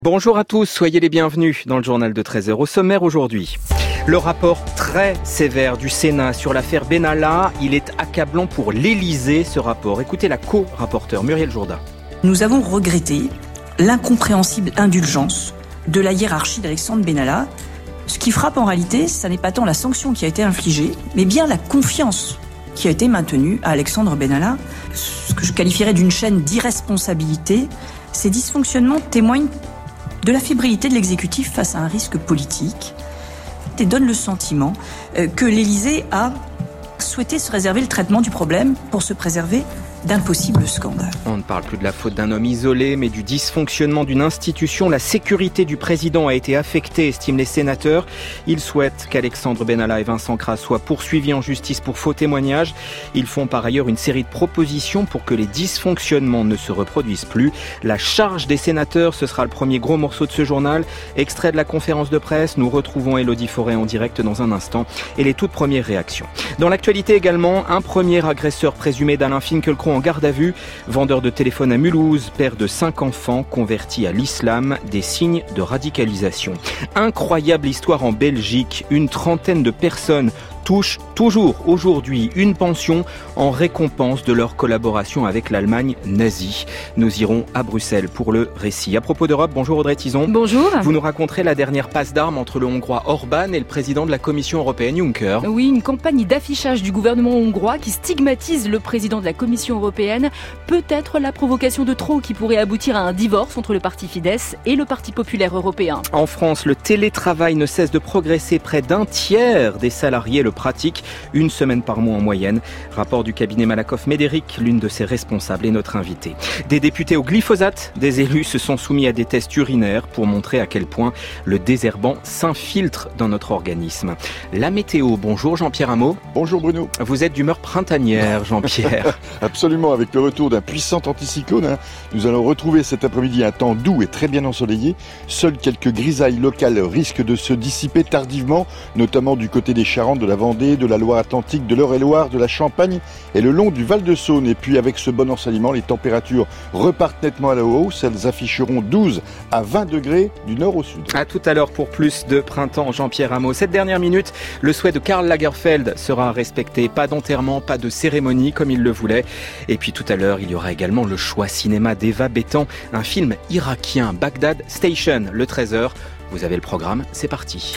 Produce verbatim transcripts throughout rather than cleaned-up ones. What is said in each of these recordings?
Bonjour à tous, soyez les bienvenus dans le journal de treize heures. Au sommaire aujourd'hui, le rapport très sévère du Sénat sur l'affaire Benalla, il est accablant pour l'Élysée ce rapport. Écoutez la co-rapporteure Muriel Jourda. Nous avons regretté l'incompréhensible indulgence de la hiérarchie d'Alexandre Benalla. Ce qui frappe en réalité, ça n'est pas tant la sanction qui a été infligée, mais bien la confiance qui a été maintenue à Alexandre Benalla. Ce que je qualifierais d'une chaîne d'irresponsabilité, ces dysfonctionnements témoignent de la fébrilité de l'exécutif face à un risque politique et donne le sentiment que l'Élysée a souhaité se réserver le traitement du problème pour se préserver d'un possible scandale. On ne parle plus de la faute d'un homme isolé, mais du dysfonctionnement d'une institution. La sécurité du président a été affectée, estiment les sénateurs. Ils souhaitent qu'Alexandre Benalla et Vincent Cras soient poursuivis en justice pour faux témoignages. Ils font par ailleurs une série de propositions pour que les dysfonctionnements ne se reproduisent plus. La charge des sénateurs, ce sera le premier gros morceau de ce journal. Extrait de la conférence de presse, nous retrouvons Élodie Forêt en direct dans un instant et les toutes premières réactions. Dans l'actualité également, un premier agresseur présumé d'Alain Finkielkraut en garde à vue, vendeur de téléphone à Mulhouse, père de cinq enfants, converti à l'islam, des signes de radicalisation. Incroyable histoire en Belgique, une trentaine de personnes touchent toujours aujourd'hui une pension en récompense de leur collaboration avec l'Allemagne nazie. Nous irons à Bruxelles pour le récit. À propos d'Europe, bonjour Audrey Tizon. Bonjour. Vous nous raconterez la dernière passe d'armes entre le Hongrois Orban et le président de la Commission européenne Juncker. Oui, une campagne d'affichage du gouvernement hongrois qui stigmatise le président de la Commission européenne. Peut-être la provocation de trop qui pourrait aboutir à un divorce entre le parti Fidesz et le Parti populaire européen. En France, le télétravail ne cesse de progresser. Près d'un tiers des salariés le pratique, une semaine par mois en moyenne. Rapport du cabinet Malakoff-Médéric, l'une de ses responsables est notre invitée. Des députés au glyphosate, des élus se sont soumis à des tests urinaires pour montrer à quel point le désherbant s'infiltre dans notre organisme. La météo, bonjour Jean-Pierre Hameau. Bonjour Bruno. Vous êtes d'humeur printanière, Jean-Pierre. Absolument, avec le retour d'un puissant anticyclone, hein, nous allons retrouver cet après-midi un temps doux et très bien ensoleillé. Seules quelques grisailles locales risquent de se dissiper tardivement, notamment du côté des Charentes, de la Vendée, de la Loire-Atlantique, de l'Eure-et-Loire, de la Champagne et le long du Val-de-Saône. Et puis avec ce bon ensoleillement, les températures repartent nettement à la hausse. Elles afficheront douze à vingt degrés du nord au sud. À tout à l'heure pour plus de printemps, Jean-Pierre Hameau. Cette dernière minute, le souhait de Karl Lagerfeld sera respecté. Pas d'enterrement, pas de cérémonie comme il le voulait. Et puis tout à l'heure, il y aura également le choix cinéma d'Eva Bétan, un film irakien, Bagdad Station, le treize heures. Vous avez le programme, c'est parti.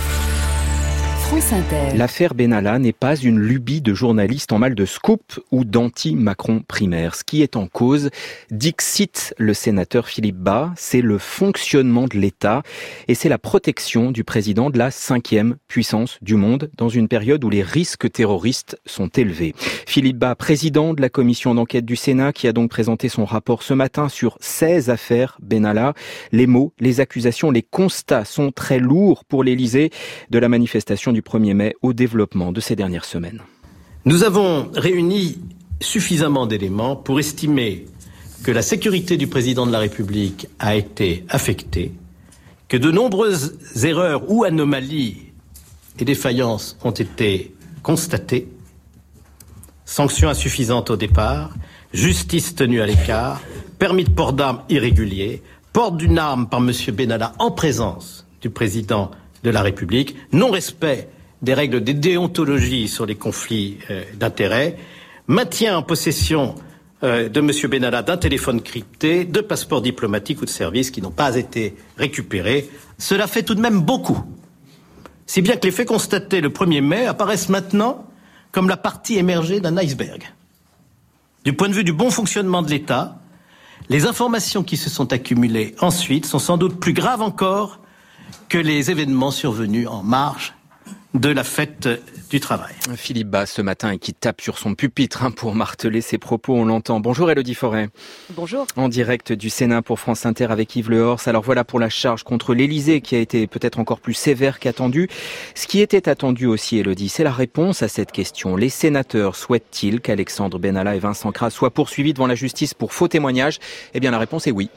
L'affaire Benalla n'est pas une lubie de journalistes en mal de scoop ou d'anti-Macron primaire. Ce qui est en cause, dixit le sénateur Philippe Bas, c'est le fonctionnement de l'État et c'est la protection du président de la cinquième puissance du monde dans une période où les risques terroristes sont élevés. Philippe Bas, président de la commission d'enquête du Sénat, qui a donc présenté son rapport ce matin sur seize affaires Benalla. Les mots, les accusations, les constats sont très lourds pour l'Élysée de la manifestation du premier mai au développement de ces dernières semaines. Nous avons réuni suffisamment d'éléments pour estimer que la sécurité du président de la République a été affectée, que de nombreuses erreurs ou anomalies et défaillances ont été constatées, sanctions insuffisantes au départ, justice tenue à l'écart, permis de port d'armes irrégulier, port d'une arme par M. Benalla en présence du président de la République, non-respect des règles de déontologie sur les conflits euh, d'intérêts, maintien en possession euh, de M. Benalla d'un téléphone crypté, de passeports diplomatiques ou de services qui n'ont pas été récupérés. Cela fait tout de même beaucoup. Si bien que les faits constatés le premier mai apparaissent maintenant comme la partie émergée d'un iceberg. Du point de vue du bon fonctionnement de l'État, les informations qui se sont accumulées ensuite sont sans doute plus graves encore que les événements survenus en marge de la fête du travail. Philippe Bas ce matin et qui tape sur son pupitre hein, pour marteler ses propos, on l'entend. Bonjour Élodie Forêt. Bonjour. En direct du Sénat pour France Inter avec Yves Lehors. Alors voilà pour la charge contre l'Élysée qui a été peut-être encore plus sévère qu'attendu. Ce qui était attendu aussi, Élodie, c'est la réponse à cette question. Les sénateurs souhaitent-ils qu'Alexandre Benalla et Vincent Cras soient poursuivis devant la justice pour faux témoignages ? Eh bien la réponse est oui.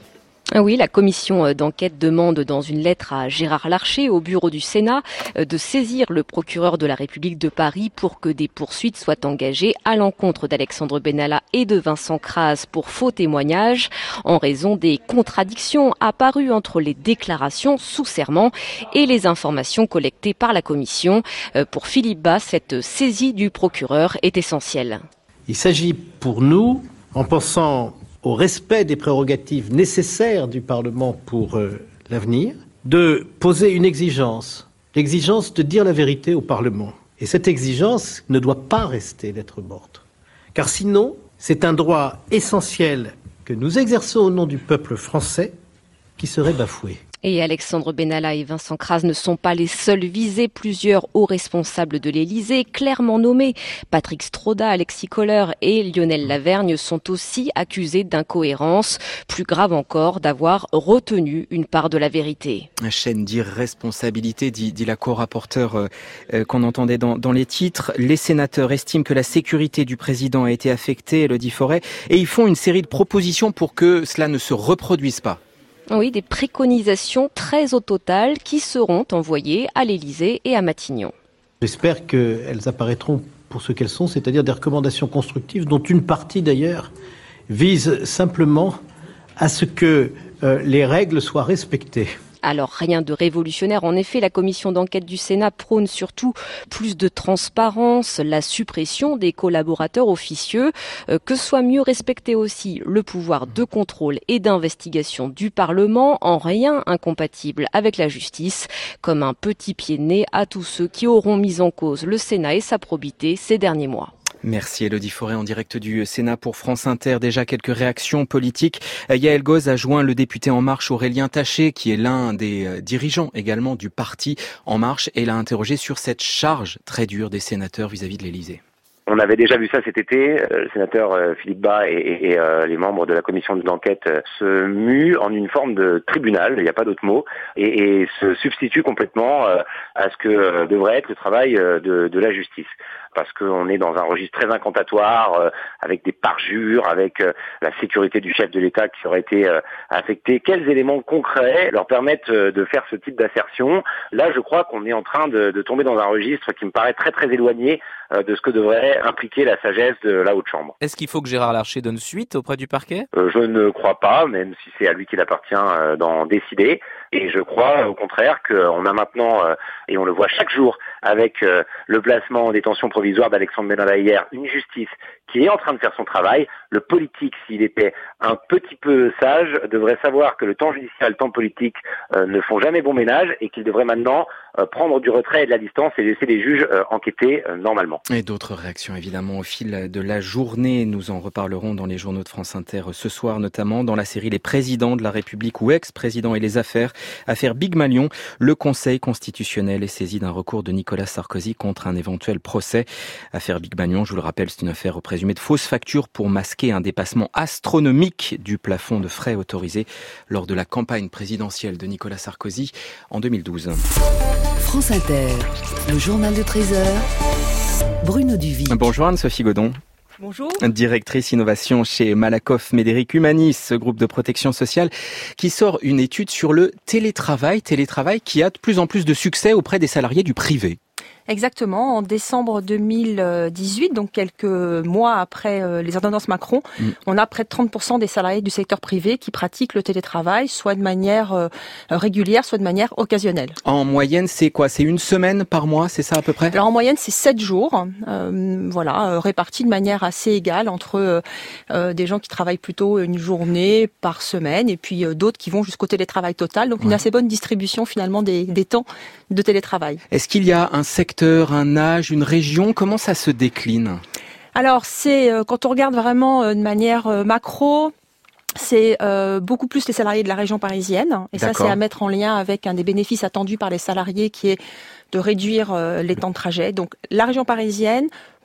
Oui, la commission d'enquête demande dans une lettre à Gérard Larcher, au bureau du Sénat, de saisir le procureur de la République de Paris pour que des poursuites soient engagées à l'encontre d'Alexandre Benalla et de Vincent Kras pour faux témoignages, en raison des contradictions apparues entre les déclarations sous serment et les informations collectées par la commission. Pour Philippe Bas, cette saisie du procureur est essentielle. Il s'agit pour nous, en pensant au respect des prérogatives nécessaires du Parlement pour euh, l'avenir, de poser une exigence, l'exigence de dire la vérité au Parlement. Et cette exigence ne doit pas rester lettre morte. Car sinon, c'est un droit essentiel que nous exerçons au nom du peuple français qui serait bafoué. Et Alexandre Benalla et Vincent Kras ne sont pas les seuls visés. Plusieurs hauts responsables de l'Élysée, clairement nommés, Patrick Stroda, Alexis Kohler et Lionel Lavergne, sont aussi accusés d'incohérence. Plus grave encore, d'avoir retenu une part de la vérité. La chaîne d'irresponsabilité, dit, dit la co-rapporteure euh, euh, qu'on entendait dans, dans les titres. Les sénateurs estiment que la sécurité du président a été affectée, Elodie Forêt, et ils font une série de propositions pour que cela ne se reproduise pas. Oui, des préconisations très au total qui seront envoyées à l'Élysée et à Matignon. J'espère qu'elles apparaîtront pour ce qu'elles sont, c'est-à-dire des recommandations constructives, dont une partie d'ailleurs vise simplement à ce que euh, les règles soient respectées. Alors rien de révolutionnaire. En effet, la commission d'enquête du Sénat prône surtout plus de transparence, la suppression des collaborateurs officieux, euh, que soit mieux respecté aussi le pouvoir de contrôle et d'investigation du Parlement, en rien incompatible avec la justice, comme un petit pied de nez à tous ceux qui auront mis en cause le Sénat et sa probité ces derniers mois. Merci Elodie Forêt en direct du Sénat pour France Inter. Déjà quelques réactions politiques. Yael Goz a joint le député En Marche Aurélien Taché, qui est l'un des dirigeants également du parti En Marche, et l'a interrogé sur cette charge très dure des sénateurs vis-à-vis de l'Élysée. On avait déjà vu ça cet été. Le sénateur Philippe Bas et, et, et euh, les membres de la commission d'enquête se muent en une forme de tribunal, il n'y a pas d'autre mot, et, et se substituent complètement euh, à ce que euh, devrait être le travail euh, de, de la justice. Parce qu'on est dans un registre très incantatoire, euh, avec des parjures, avec euh, la sécurité du chef de l'État qui aurait été euh, affectée. Quels éléments concrets leur permettent euh, de faire ce type d'assertion ? Là, je crois qu'on est en train de, de tomber dans un registre qui me paraît très très éloigné euh, de ce que devrait impliquer la sagesse de la Haute Chambre. Est-ce qu'il faut que Gérard Larcher donne suite auprès du parquet ? euh, Je ne crois pas, même si c'est à lui qu'il appartient euh, d'en décider. Et je crois au contraire qu'on a maintenant, euh, et on le voit chaque jour, avec euh, le placement en détention provisoire d'Alexandre Benalla hier, une justice qui est en train de faire son travail. Le politique, s'il était un petit peu sage, devrait savoir que le temps judiciaire et le temps politique euh, ne font jamais bon ménage et qu'il devrait maintenant euh, prendre du retrait et de la distance et laisser les juges euh, enquêter euh, normalement. Et d'autres réactions évidemment au fil de la journée. Nous en reparlerons dans les journaux de France Inter ce soir, notamment dans la série Les présidents de la République ou ex-présidents et les affaires. Affaire Big Malion, le Conseil constitutionnel est saisi d'un recours de Nicolas Sarkozy contre un éventuel procès. Affaire Big Malion, je vous le rappelle, c'est une affaire présumée de fausses factures pour masquer un dépassement astronomique du plafond de frais autorisé lors de la campagne présidentielle de Nicolas Sarkozy en deux mille douze. France Inter, le journal de treize heures, Bruno Duvis. Bonjour Anne-Sophie Godon. Bonjour. Directrice innovation chez Malakoff Médéric Humanis, ce groupe de protection sociale qui sort une étude sur le télétravail, télétravail qui a de plus en plus de succès auprès des salariés du privé. Exactement. En décembre deux mille dix-huit, donc quelques mois après les ordonnances Macron, mmh. on a près de trente pour cent des salariés du secteur privé qui pratiquent le télétravail, soit de manière régulière, soit de manière occasionnelle. En moyenne, c'est quoi ? C'est une semaine par mois, c'est ça à peu près ? Alors en moyenne, c'est sept jours, euh, voilà, répartis de manière assez égale entre euh, des gens qui travaillent plutôt une journée par semaine et puis euh, d'autres qui vont jusqu'au télétravail total. Donc ouais. une assez bonne distribution finalement des, des temps de télétravail. Est-ce qu'il y a un secteur, un âge, une région ? Comment ça se décline ? Alors, c'est euh, quand on regarde vraiment euh, de manière euh, macro, c'est euh, beaucoup plus les salariés de la région parisienne. Et D'accord. ça, c'est à mettre en lien avec un des bénéfices attendus par les salariés qui est de réduire euh, les temps de trajet. Donc, la région parisienne,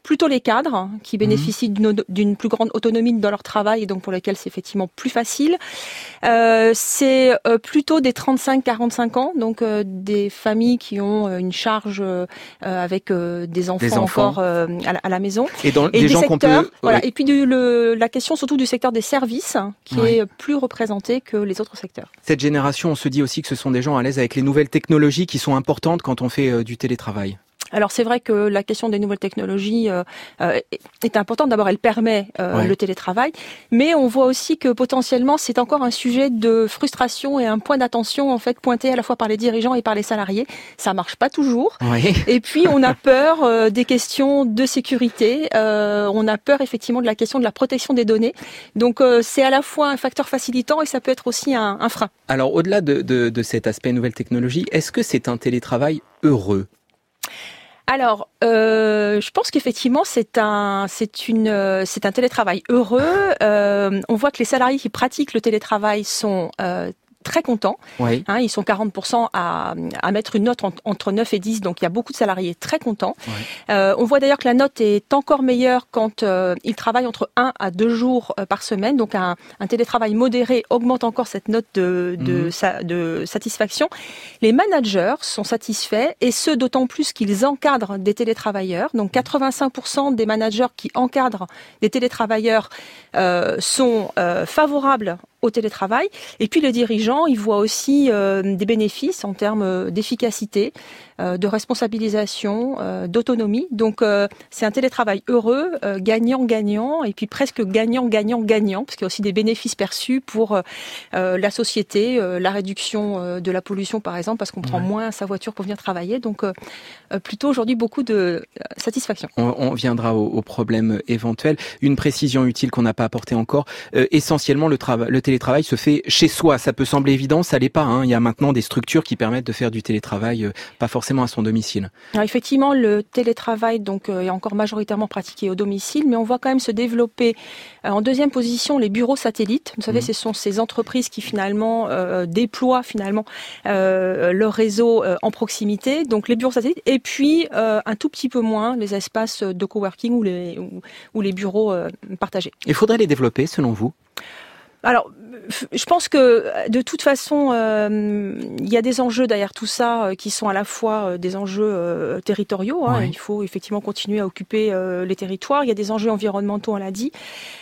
plutôt les cadres qui bénéficient mmh. d'une, d'une plus grande autonomie dans leur travail et donc pour lesquels c'est effectivement plus facile. Euh, c'est euh, plutôt des trente-cinq à quarante-cinq ans, donc euh, des familles qui ont euh, une charge euh, avec euh, des enfants, des enfants. encore euh, à, la, à la maison. Et, dans, et des, des gens secteurs, qu'on peut... voilà. Oui. Et puis du, le, la question surtout du secteur des services qui oui. est plus représenté que les autres secteurs. Cette génération, on se dit aussi que ce sont des gens à l'aise avec les nouvelles technologies qui sont importantes quand on fait euh, du télétravail. Alors c'est vrai que la question des nouvelles technologies euh, est importante. D'abord, elle permet euh, ouais. le télétravail, mais on voit aussi que potentiellement c'est encore un sujet de frustration et un point d'attention en fait pointé à la fois par les dirigeants et par les salariés. Ça marche pas toujours. Ouais. Et puis on a peur euh, des questions de sécurité. Euh, on a peur effectivement de la question de la protection des données. Donc euh, c'est à la fois un facteur facilitant et ça peut être aussi un, un frein. Alors au-delà de, de, de cet aspect nouvelle technologie, est-ce que c'est un télétravail heureux ? Alors, euh, je pense qu'effectivement, c'est un, c'est une, c'est un télétravail heureux. Euh, on voit que les salariés qui pratiquent le télétravail sont euh, très contents. Oui. Hein, ils sont quarante pour cent à, à mettre une note en, entre neuf et dix, donc il y a beaucoup de salariés très contents. Oui. Euh, on voit d'ailleurs que la note est encore meilleure quand euh, ils travaillent entre un à deux jours euh, par semaine, donc un, un télétravail modéré augmente encore cette note de, de, mmh. sa, de satisfaction. Les managers sont satisfaits, et ce d'autant plus qu'ils encadrent des télétravailleurs. Donc quatre-vingt-cinq pour cent des managers qui encadrent des télétravailleurs euh, sont euh, favorables au télétravail. Et puis les dirigeants, ils voient aussi euh, des bénéfices en termes d'efficacité, euh, de responsabilisation, euh, d'autonomie. Donc euh, c'est un télétravail heureux, euh, gagnant-gagnant, et puis presque gagnant-gagnant-gagnant, parce qu'il y a aussi des bénéfices perçus pour euh, la société, euh, la réduction euh, de la pollution par exemple, parce qu'on prend ouais. moins sa voiture pour venir travailler. Donc euh, plutôt aujourd'hui beaucoup de euh, satisfaction. On, on viendra aux au problèmes éventuels. Une précision utile qu'on n'a pas apportée encore. Euh, essentiellement, le, trava- le télétravail se fait chez soi. Ça peut sembler évident, ça l'est pas. Hein. Il y a maintenant des structures qui permettent de faire du télétravail, euh, pas forcément à son domicile. Alors effectivement, le télétravail donc euh, est encore majoritairement pratiqué au domicile, mais on voit quand même se développer euh, en deuxième position les bureaux satellites. Vous savez, mmh. ce sont ces entreprises qui finalement euh, déploient finalement euh, leur réseau euh, en proximité. Donc les bureaux satellites, et puis euh, un tout petit peu moins les espaces de coworking ou les ou, ou les bureaux euh, partagés. Il faudrait les développer selon vous ? Alors, je pense que de toute façon, euh, il y a des enjeux derrière tout ça euh, qui sont à la fois euh, des enjeux euh, territoriaux. Hein, oui. Il faut effectivement continuer à occuper euh, les territoires. Il y a des enjeux environnementaux, on l'a dit.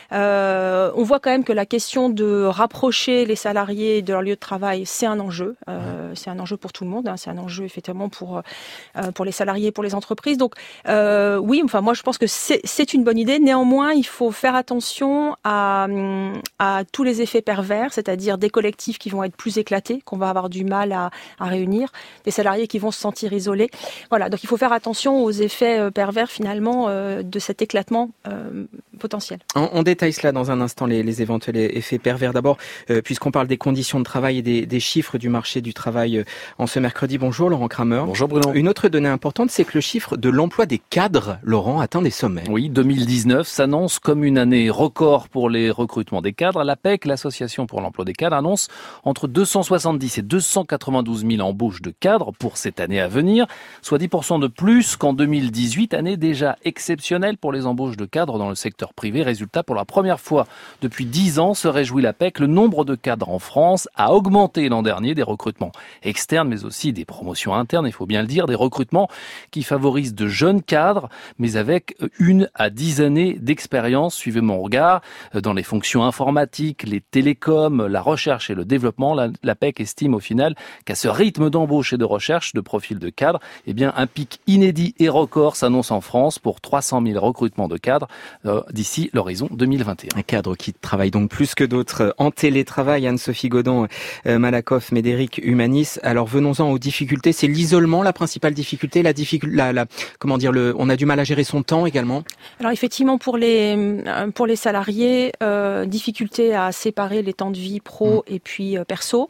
Euh, on voit quand même que la question de rapprocher les salariés de leur lieu de travail, c'est un enjeu. Euh, c'est un enjeu pour tout le monde. Hein, c'est un enjeu effectivement pour euh, pour les salariés, pour les entreprises. Donc euh, oui, enfin moi je pense que c'est, c'est une bonne idée. Néanmoins, il faut faire attention à à tous les effets pervers, c'est-à-dire des collectifs qui vont être plus éclatés, qu'on va avoir du mal à, à réunir, des salariés qui vont se sentir isolés. Voilà, donc il faut faire attention aux effets pervers finalement euh, de cet éclatement euh, potentiel. On, on détaille cela dans un instant, les, les éventuels effets pervers. D'abord, euh, puisqu'on parle des conditions de travail et des, des chiffres du marché du travail euh, en ce mercredi. Bonjour Laurent Kramer. Bonjour Bruno. Une autre donnée importante, c'est que le chiffre de l'emploi des cadres, Laurent, atteint des sommets. Oui, deux mille dix-neuf s'annonce comme une année record pour les recrutements des cadres. La P E C, l'Association pour l'emploi des cadres, annonce entre deux cent soixante-dix et deux cent quatre-vingt-douze mille embauches de cadres pour cette année à venir, soit dix pour cent de plus qu'en deux mille dix-huit, année déjà exceptionnelle pour les embauches de cadres dans le secteur privé. Résultat, pour la première fois depuis dix ans, se réjouit la P E C, le nombre de cadres en France a augmenté l'an dernier, des recrutements externes mais aussi des promotions internes, il faut bien le dire, des recrutements qui favorisent de jeunes cadres mais avec une à dix années d'expérience. Suivez mon regard, dans les fonctions informatiques, les télécoms, la recherche et le développement, la, la P E C estime au final qu'à ce rythme d'embauche et de recherche de profils de cadres, eh bien un pic inédit et record s'annonce en France pour trois cent mille recrutements de cadres euh, d'ici l'horizon deux mille vingt et un. Un cadre qui travaille donc plus que d'autres en télétravail. Anne-Sophie Godon, euh, Malakoff, Médéric Humanis. Alors venons-en aux difficultés. C'est l'isolement la principale difficulté, la difficulté, la, la, comment dire, le, on a du mal à gérer son temps également. Alors effectivement pour les pour les salariés, euh, difficulté à séparer les temps de vie pro mmh. et puis euh, perso,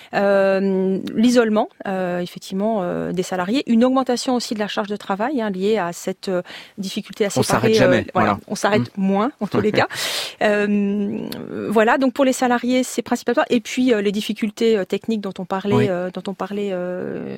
euh, l'isolement euh, effectivement euh, des salariés, une augmentation aussi de la charge de travail hein, liée à cette euh, difficulté à séparer. On s'arrête jamais. Euh, voilà, voilà. On s'arrête mmh. moins en tous les cas. Euh, voilà, donc pour les salariés, c'est principalement et puis euh, les difficultés euh, techniques dont on parlait, oui. euh, dont on parlait euh,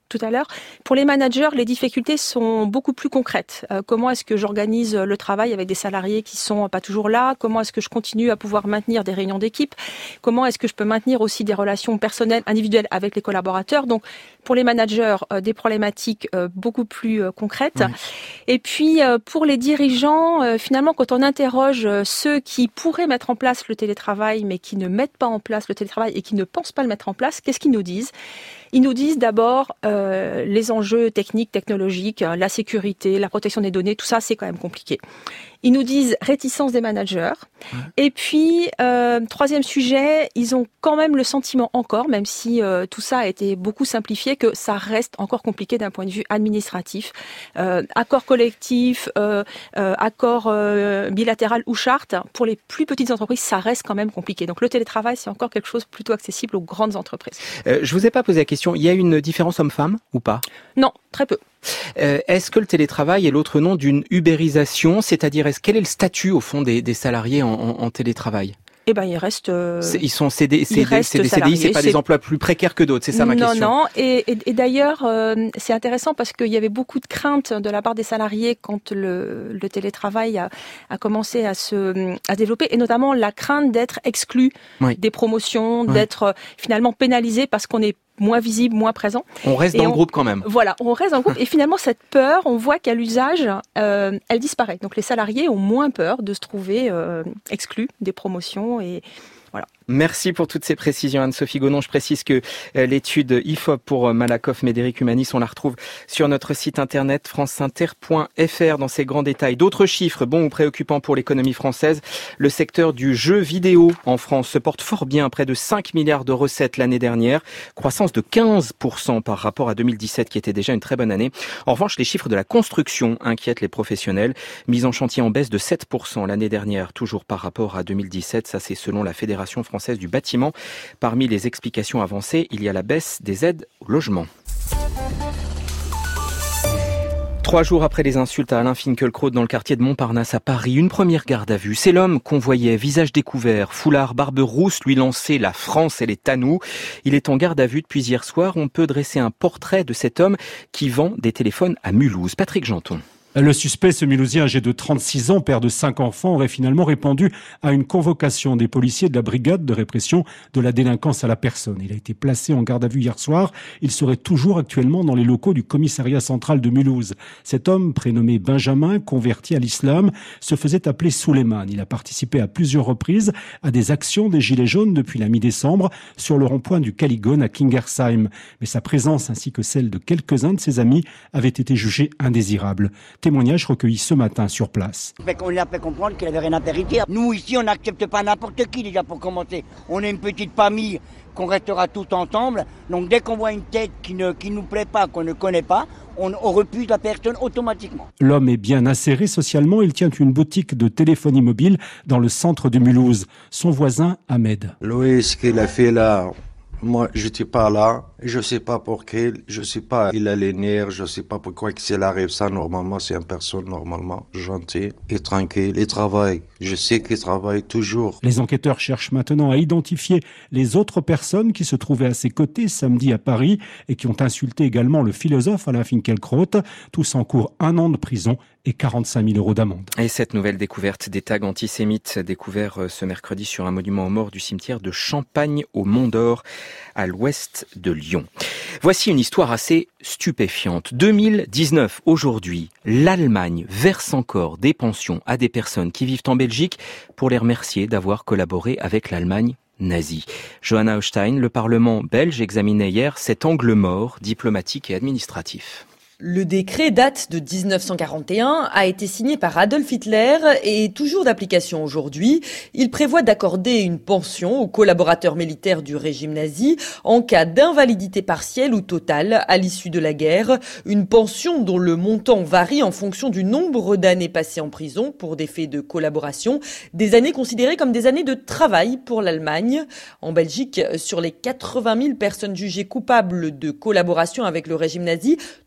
tout à l'heure. Pour les managers, les difficultés sont beaucoup plus concrètes. Euh, comment est-ce que j'organise le travail avec des salariés qui sont pas toujours là? Comment est-ce que je continue à pouvoir maintenir des réunions d'équipe? Comment est-ce que je peux maintenir aussi des relations personnelles, individuelles avec les collaborateurs? Donc, pour les managers, euh, des problématiques euh, beaucoup plus euh, concrètes. Oui. Et puis, euh, pour les dirigeants, euh, finalement, quand on interroge euh, ceux qui pourraient mettre en place le télétravail, mais qui ne mettent pas en place le télétravail et qui ne pensent pas le mettre en place, qu'est-ce qu'ils nous disent? Ils nous disent d'abord euh, les enjeux techniques, technologiques, la sécurité, la protection des données, tout ça, c'est quand même compliqué. Ils nous disent réticence des managers. Ouais. Et puis, euh, troisième sujet, ils ont quand même le sentiment encore, même si euh, tout ça a été beaucoup simplifié, que ça reste encore compliqué d'un point de vue administratif. Euh, accord collectif, euh, euh, accord euh, bilatéral ou charte, pour les plus petites entreprises, ça reste quand même compliqué. Donc le télétravail, c'est encore quelque chose plutôt accessible aux grandes entreprises. Euh, je vous ai pas posé la question, il y a une différence homme-femme ou pas? Non, très peu. Euh, est-ce que le télétravail est l'autre nom d'une ubérisation, c'est-à-dire est-ce quel est le statut au fond des, des salariés en, en, en télétravail? Eh ben, ils restent. Euh, ils sont C D I, c'est des C D I, c'est pas c'est... des emplois plus précaires que d'autres, c'est ça ma non, question. Non, non. Et, et, et d'ailleurs, euh, c'est intéressant parce qu'il y avait beaucoup de craintes de la part des salariés quand le, le télétravail a, a commencé à se à se développer, et notamment la crainte d'être exclu oui. des promotions, oui. d'être euh, finalement pénalisé parce qu'on est moins visible, moins présent. On reste et dans on, le groupe quand même. Voilà, on reste dans le groupe. Et finalement, cette peur, on voit qu'à l'usage, euh, elle disparaît. Donc les salariés ont moins peur de se trouver euh, exclus des promotions et voilà. Merci pour toutes ces précisions, Anne-Sophie Gonon. Je précise que l'étude I F O P pour Malakoff, Médéric Humanis, on la retrouve sur notre site internet franceinter point f r dans ses grands détails. D'autres chiffres bons ou préoccupants pour l'économie française. Le secteur du jeu vidéo en France se porte fort bien, près de cinq milliards de recettes l'année dernière, croissance de quinze pour cent par rapport à deux mille dix-sept qui était déjà une très bonne année. En revanche, les chiffres de la construction inquiètent les professionnels. Mise en chantier en baisse de sept pour cent l'année dernière, toujours par rapport à deux mille dix-sept. Ça, c'est selon la Fédération française du bâtiment. Parmi les explications avancées, il y a la baisse des aides au logement. Trois jours après les insultes à Alain Finkielkraut dans le quartier de Montparnasse à Paris, une première garde à vue. C'est l'homme qu'on voyait, visage découvert, foulard, barbe rousse, lui lancer la France, elle est à nous. Il est en garde à vue depuis hier soir. On peut dresser un portrait de cet homme qui vend des téléphones à Mulhouse. Patrick Janton. Le suspect, ce Mulhousien âgé de trente-six ans, père de cinq enfants, aurait finalement répondu à une convocation des policiers de la brigade de répression de la délinquance à la personne. Il a été placé en garde à vue hier soir. Il serait toujours actuellement dans les locaux du commissariat central de Mulhouse. Cet homme, prénommé Benjamin, converti à l'islam, se faisait appeler Souleymane. Il a participé à plusieurs reprises à des actions des Gilets jaunes depuis la mi-décembre sur le rond-point du Caligone à Kingersheim. Mais sa présence ainsi que celle de quelques-uns de ses amis avait été jugée indésirable. Témoignage recueilli ce matin sur place. On lui a fait comprendre qu'il avait rien à dire. Nous ici on n'accepte pas n'importe qui déjà pour commencer. On est une petite famille qu'on restera tous ensemble. Donc dès qu'on voit une tête qui ne qui nous plaît pas, qu'on ne connaît pas, on, on refuse la personne automatiquement. L'homme est bien inséré socialement. Il tient une boutique de téléphonie mobile dans le centre de Mulhouse. Son voisin Ahmed. Louis, ce qu'il a fait là, moi j'étais pas là. Je sais pas pour quel, je sais pas, il a les nerfs, je sais pas pourquoi qu'il arrive ça. Normalement, c'est une personne normalement gentille et tranquille. Il travaille. Je sais qu'il travaille toujours. Les enquêteurs cherchent maintenant à identifier les autres personnes qui se trouvaient à ses côtés samedi à Paris et qui ont insulté également le philosophe Alain Finkielkraut. Tous encourent un an de prison et quarante-cinq mille euros d'amende. Et cette nouvelle découverte des tags antisémites découverts ce mercredi sur un monument aux morts du cimetière de Champagne au Mont d'Or, à l'ouest de Lyon. Voici une histoire assez stupéfiante. deux mille dix-neuf, aujourd'hui, l'Allemagne verse encore des pensions à des personnes qui vivent en Belgique pour les remercier d'avoir collaboré avec l'Allemagne nazie. Johanna Hochstein, le Parlement belge examinait hier cet angle mort diplomatique et administratif. Le décret date de dix-neuf cent quarante et un, a été signé par Adolf Hitler et est toujours d'application aujourd'hui. Il prévoit d'accorder une pension aux collaborateurs militaires du régime nazi en cas d'invalidité partielle ou totale à l'issue de la guerre. Une pension dont le montant varie en fonction du nombre d'années passées en prison pour des faits de collaboration, des années considérées comme des années de travail pour l'Allemagne. En Belgique, sur les quatre-vingt mille personnes jugées coupables de collaboration avec le régime nazi,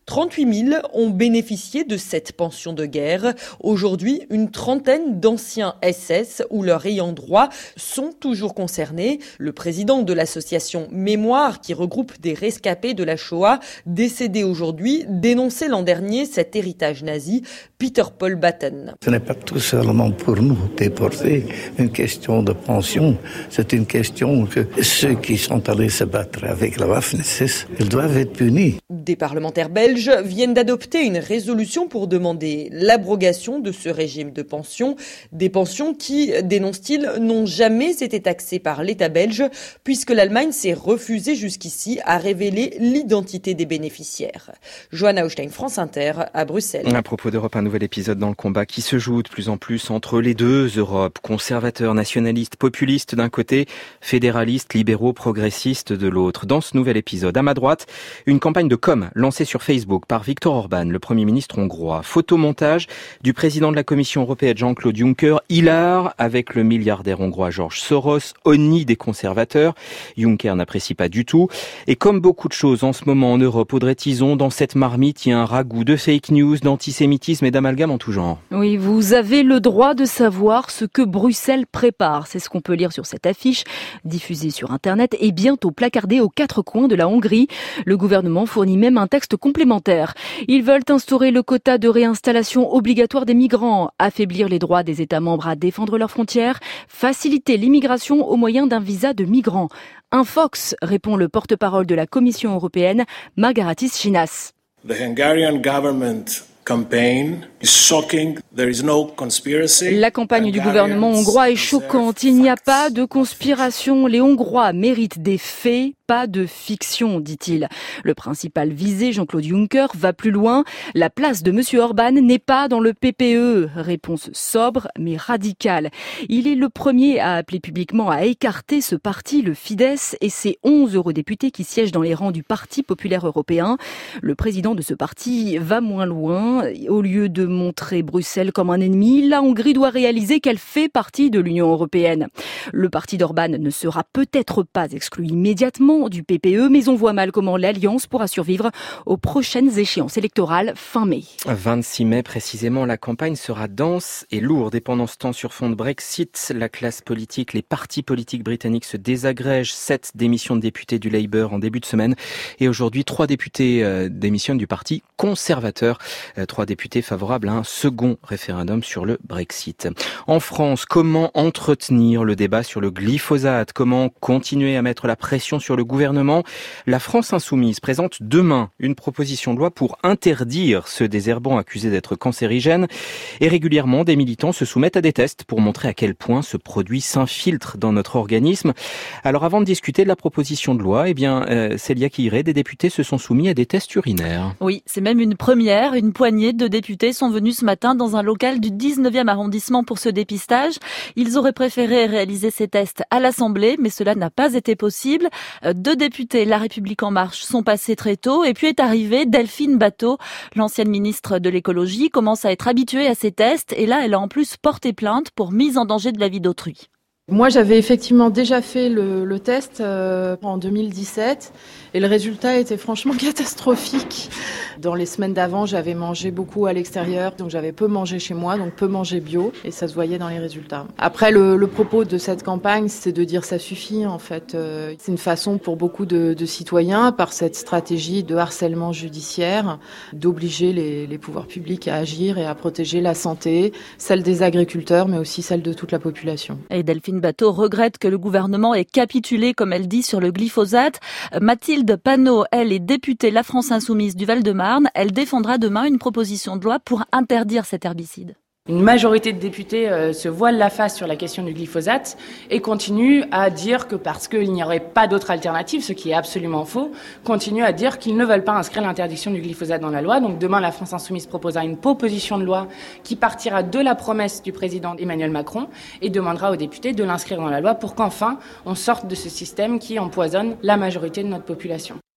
trente-huit mille ont bénéficié de cette pension de guerre. Aujourd'hui, une trentaine d'anciens S S ou leurs ayants droit sont toujours concernés. Le président de l'association Mémoire, qui regroupe des rescapés de la Shoah, décédé aujourd'hui, dénonçait l'an dernier cet héritage nazi. Peter Paul Batten. Ce n'est pas tout seulement pour nous déportés une question de pension, c'est une question que ceux qui sont allés se battre avec la Waffen-S S, ils doivent être punis. Des parlementaires belges viennent d'adopter une résolution pour demander l'abrogation de ce régime de pension. Des pensions qui, dénoncent-ils, n'ont jamais été taxées par l'État belge, puisque l'Allemagne s'est refusée jusqu'ici à révéler l'identité des bénéficiaires. Johanna Austein, France Inter, à Bruxelles. À propos d'Europe, un nouvel épisode dans le combat qui se joue de plus en plus entre les deux Europes, conservateurs, nationalistes, populistes d'un côté, fédéralistes, libéraux, progressistes de l'autre. Dans ce nouvel épisode, à ma droite, une campagne de com lancée sur Facebook par Viktor Orban, le Premier ministre hongrois. Photomontage du président de la Commission européenne Jean-Claude Juncker, hilar avec le milliardaire hongrois George Soros, honni des conservateurs. Juncker n'apprécie pas du tout. Et comme beaucoup de choses en ce moment en Europe, Audrey Tizon, dans cette marmite, il y a un ragoût de fake news, d'antisémitisme et d'amalgame en tout genre. Oui, vous avez le droit de savoir ce que Bruxelles prépare. C'est ce qu'on peut lire sur cette affiche, diffusée sur Internet et bientôt placardée aux quatre coins de la Hongrie. Le gouvernement fournit même un texte complémentaire. Ils veulent instaurer le quota de réinstallation obligatoire des migrants, affaiblir les droits des États membres à défendre leurs frontières, faciliter l'immigration au moyen d'un visa de migrants. Un Fox, répond le porte-parole de la Commission européenne, Margaritis Schinas. The Hungarian government campaign is shocking. There is no conspiracy. La campagne du gouvernement hongrois est choquante. Il n'y a pas de conspiration. Les Hongrois méritent des faits, pas de fiction, dit-il. Le principal visé, Jean-Claude Juncker, va plus loin. La place de M. Orban n'est pas dans le P P E. Réponse sobre mais radicale. Il est le premier à appeler publiquement à écarter ce parti, le Fidesz, et ses onze eurodéputés qui siègent dans les rangs du Parti populaire européen. Le président de ce parti va moins loin. Au lieu de montrer Bruxelles comme un ennemi, la Hongrie doit réaliser qu'elle fait partie de l'Union européenne. Le parti d'Orban ne sera peut-être pas exclu immédiatement du P P E, mais on voit mal comment l'Alliance pourra survivre aux prochaines échéances électorales fin mai. vingt-six mai précisément, la campagne sera dense et lourde. Et pendant ce temps, sur fond de Brexit, la classe politique, les partis politiques britanniques se désagrègent. Sept démissions de députés du Labour en début de semaine. Et aujourd'hui, trois députés euh, démissionnent du parti conservateur. Euh, trois députés favorables à un second référendum sur le Brexit. En France, comment entretenir le débat sur le glyphosate? Comment continuer à mettre la pression sur le gouvernement? La France insoumise présente demain une proposition de loi pour interdire ce désherbant accusé d'être cancérigène. Et régulièrement, des militants se soumettent à des tests pour montrer à quel point ce produit s'infiltre dans notre organisme. Alors avant de discuter de la proposition de loi, eh bien, euh, Célia Quiré, des députés se sont soumis à des tests urinaires. Oui, c'est même une première. Une poignée de députés sont venus ce matin dans un local du dix-neuvième arrondissement pour ce dépistage. Ils auraient préféré réaliser ces tests à l'Assemblée, mais cela n'a pas été possible. Deux députés La République En Marche sont passés très tôt et puis est arrivée Delphine Batho, l'ancienne ministre de l'écologie, commence à être habituée à ces tests et là elle a en plus porté plainte pour mise en danger de la vie d'autrui. Moi, j'avais effectivement déjà fait le, le test euh, en deux mille dix-sept et le résultat était franchement catastrophique. Dans les semaines d'avant, j'avais mangé beaucoup à l'extérieur, donc j'avais peu mangé chez moi, donc peu mangé bio, et ça se voyait dans les résultats. Après, le, le propos de cette campagne, c'est de dire ça suffit, en fait. Euh, c'est une façon pour beaucoup de, de citoyens, par cette stratégie de harcèlement judiciaire, d'obliger les, les pouvoirs publics à agir et à protéger la santé, celle des agriculteurs, mais aussi celle de toute la population. Et Delphine Batho regrette que le gouvernement ait capitulé, comme elle dit, sur le glyphosate. Mathilde Panot, elle est députée La France Insoumise du Val-de-Marne. Elle défendra demain une proposition de loi pour interdire cet herbicide. Une majorité de députés euh, se voilent la face sur la question du glyphosate et continuent à dire que parce qu'il n'y aurait pas d'autre alternative, ce qui est absolument faux, continuent à dire qu'ils ne veulent pas inscrire l'interdiction du glyphosate dans la loi. Donc demain, la France Insoumise proposera une proposition de loi qui partira de la promesse du président Emmanuel Macron et demandera aux députés de l'inscrire dans la loi pour qu'enfin on sorte de ce système qui empoisonne la majorité de notre population.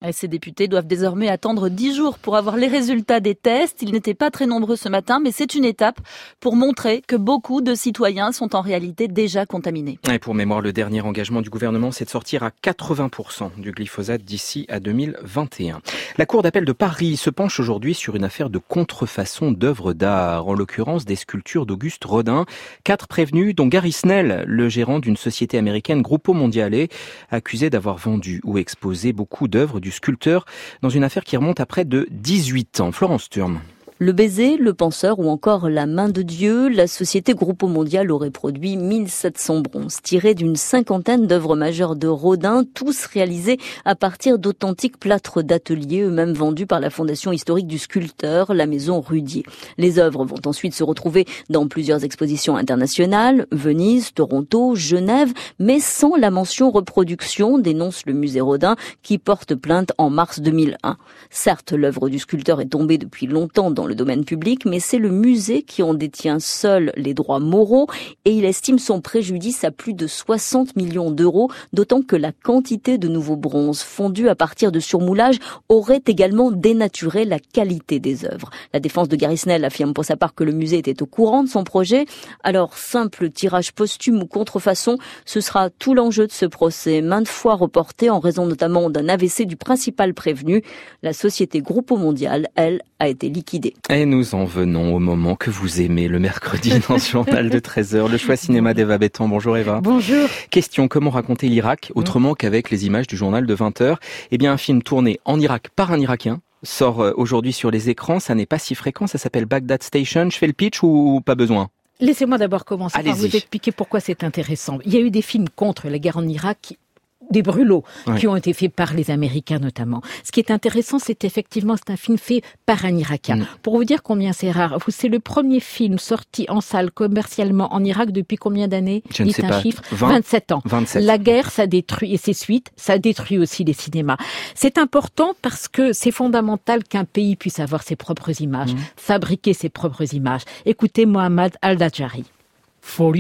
Et ces députés doivent désormais attendre dix jours pour avoir les résultats des tests. Ils n'étaient pas très nombreux ce matin, mais c'est une étape pour montrer que beaucoup de citoyens sont en réalité déjà contaminés. Et pour mémoire, le dernier engagement du gouvernement, c'est de sortir à quatre-vingts pour cent du glyphosate d'ici à deux mille vingt et un. La Cour d'appel de Paris se penche aujourd'hui sur une affaire de contrefaçon d'œuvres d'art, en l'occurrence des sculptures d'Auguste Rodin. Quatre prévenus, dont Gary Snell, le gérant d'une société américaine Gruppo Mondiale, accusé d'avoir vendu ou exposé beaucoup d'œuvres du sculpteur dans une affaire qui remonte à près de dix-huit ans. Florence Thurm. Le baiser, le penseur ou encore la main de Dieu, la société Gruppo Mondiale aurait produit mille sept cents bronzes tirés d'une cinquantaine d'œuvres majeures de Rodin, tous réalisés à partir d'authentiques plâtres d'atelier, eux-mêmes vendus par la Fondation historique du sculpteur, la maison Rudier. Les œuvres vont ensuite se retrouver dans plusieurs expositions internationales, Venise, Toronto, Genève, mais sans la mention reproduction, dénonce le musée Rodin, qui porte plainte en mars deux mille un. Certes, l'œuvre du sculpteur est tombée depuis longtemps dans le domaine public, mais c'est le musée qui en détient seul les droits moraux et il estime son préjudice à plus de soixante millions d'euros, d'autant que la quantité de nouveaux bronzes fondus à partir de surmoulage aurait également dénaturé la qualité des œuvres. La défense de Gary Snell affirme pour sa part que le musée était au courant de son projet. Alors, simple tirage posthume ou contrefaçon, ce sera tout l'enjeu de ce procès, maintes fois reporté en raison notamment d'un A V C du principal prévenu. La société Gruppo Mondiale, elle, a été liquidée. Et nous en venons au moment que vous aimez le mercredi dans ce journal de treize heures, le choix cinéma d'Eva Bétan. Bonjour Eva. Bonjour. Question, comment raconter l'Irak autrement mmh. qu'avec les images du journal de vingt heures? Eh bien, un film tourné en Irak par un Irakien sort aujourd'hui sur les écrans. Ça n'est pas si fréquent, ça s'appelle Baghdad Station. Je fais le pitch ou pas besoin? Laissez-moi d'abord commencer Allez-y. par vous expliquer pourquoi c'est intéressant. Il y a eu des films contre la guerre en Irak qui... des brûlots ouais. qui ont été faits par les Américains notamment. Ce qui est intéressant, c'est effectivement c'est un film fait par un Irakien. Mmh. Pour vous dire combien c'est rare, c'est le premier film sorti en salle commercialement en Irak depuis combien d'années? Je ne sais un pas. chiffre. vingt, vingt-sept ans. vingt-sept. La guerre, ça détruit, et ses suites, ça détruit aussi les cinémas. C'est important parce que c'est fondamental qu'un pays puisse avoir ses propres images, mmh. fabriquer ses propres images. Écoutez Mohammad Al-Dajari. Pour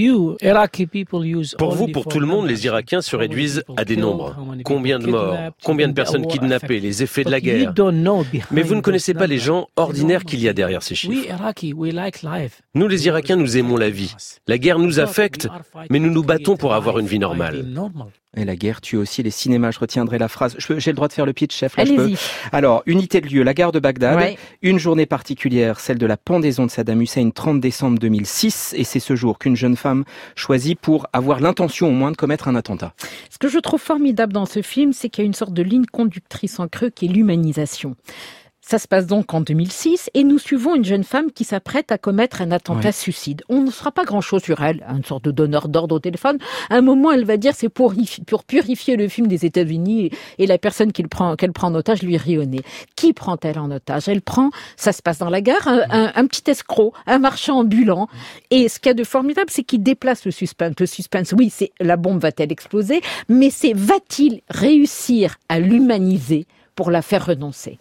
vous, pour tout le monde, les Irakiens se réduisent à des nombres. Combien de morts, combien de personnes kidnappées, les effets de la guerre. Mais vous ne connaissez pas les gens ordinaires qu'il y a derrière ces chiffres. Nous, les Irakiens, nous aimons la vie. La guerre nous affecte, mais nous nous battons pour avoir une vie normale. Et la guerre tue aussi les cinémas. Je retiendrai la phrase. Je peux, j'ai le droit de faire le pitch, chef, là, je peux. Alors, unité de lieu, la gare de Bagdad. Ouais. Une journée particulière, celle de la pendaison de Saddam Hussein, trente décembre deux mille six. Et c'est ce jour qu'une jeune femme choisit pour avoir l'intention au moins de commettre un attentat. Ce que je trouve formidable dans ce film, c'est qu'il y a une sorte de ligne conductrice en creux qui est l'humanisation. Ça se passe donc en deux mille six et nous suivons une jeune femme qui s'apprête à commettre un attentat ouais. suicide. On ne saura pas grand-chose sur elle, une sorte de donneur d'ordre au téléphone. À un moment, elle va dire c'est pour, pour purifier le film des États-Unis et, et la personne qu'elle prend, qu'elle prend en otage lui rit au nez. Qui prend-elle en otage? Elle prend, ça se passe dans la gare, un, un, un petit escroc, un marchand ambulant. Et ce qu'il y a de formidable, c'est qu'il déplace le suspense. Le suspense, oui, c'est la bombe va-t-elle exploser, mais c'est va-t-il réussir à l'humaniser pour la faire renoncer?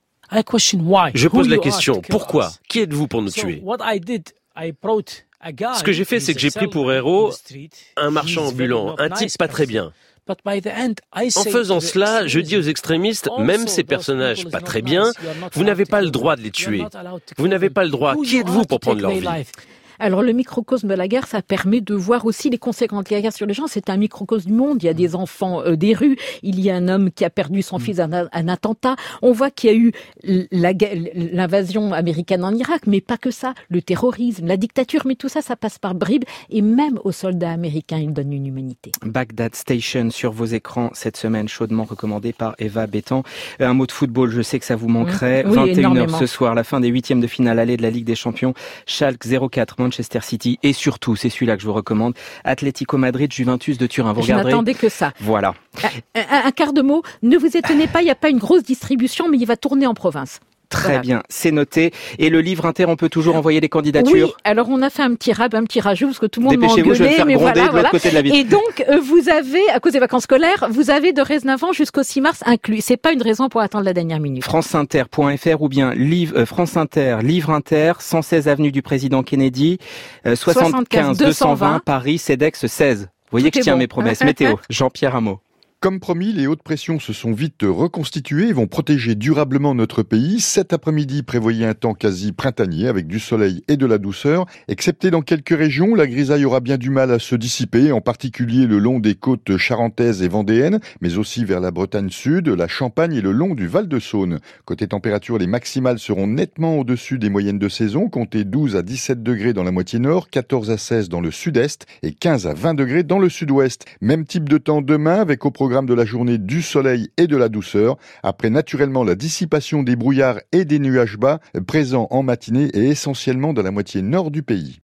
Je pose la question, pourquoi? Qui êtes-vous pour nous tuer? Ce que j'ai fait, c'est que j'ai pris pour héros un marchand ambulant, un type pas très bien. En faisant cela, je dis aux extrémistes, même ces personnages pas très bien, vous n'avez pas le droit de les tuer. Vous n'avez pas le droit. Qui êtes-vous pour prendre leur vie? Alors le microcosme de la guerre, ça permet de voir aussi les conséquences de la guerre sur les gens. C'est un microcosme du monde. Il y a des enfants euh, des rues. Il y a un homme qui a perdu son fils à un, un attentat. On voit qu'il y a eu la, l'invasion américaine en Irak, mais pas que ça. Le terrorisme, la dictature, mais tout ça, ça passe par bribes. Et même aux soldats américains, ils donnent une humanité. Baghdad Station sur vos écrans cette semaine, chaudement recommandé par Eva Bétan. Un mot de football, je sais que ça vous manquerait. Oui, vingt et une heures ce soir, la fin des huitièmes de finale aller de la Ligue des Champions. Schalke zéro quatre. Manchester City et surtout, c'est celui-là que je vous recommande, Atlético Madrid, Juventus de Turin. Vous je regarderez. n'attendais que ça. Voilà. Un, un, un quart de mot, ne vous étonnez pas, il n'y a pas une grosse distribution, mais il va tourner en province. Très voilà. bien, c'est noté. Et le livre inter, on peut toujours envoyer des candidatures? Oui, alors on a fait un petit rab, un petit rajout, parce que tout le monde m'a engueulé. Dépêchez-vous, je vais me faire mais gronder voilà, de l'autre voilà. côté de la ville. Et donc, euh, vous avez, à cause des vacances scolaires, vous avez de Réznavant jusqu'au six mars inclus. C'est pas une raison pour attendre la dernière minute. franceinter point f r ou bien livre, euh, France Inter, Livre Inter, cent seize avenue du Président Kennedy, euh, soixante-quinze deux cent vingt Paris, CEDEX seize. Vous voyez Tout que je tiens bon. mes promesses. Météo, Jean-Pierre Hameau. Comme promis, les hautes pressions se sont vite reconstituées et vont protéger durablement notre pays. Cet après-midi, prévoyez un temps quasi printanier avec du soleil et de la douceur. Excepté dans quelques régions, la grisaille aura bien du mal à se dissiper, en particulier le long des côtes charentaises et vendéennes, mais aussi vers la Bretagne Sud, la Champagne et le long du Val-de-Saône. Côté température, les maximales seront nettement au-dessus des moyennes de saison, comptez douze à dix-sept degrés dans la moitié nord, quatorze à seize dans le sud-est et quinze à vingt degrés dans le sud-ouest. Même type de temps demain avec au programme de la journée du soleil et de la douceur, après naturellement la dissipation des brouillards et des nuages bas présents en matinée et essentiellement dans la moitié nord du pays.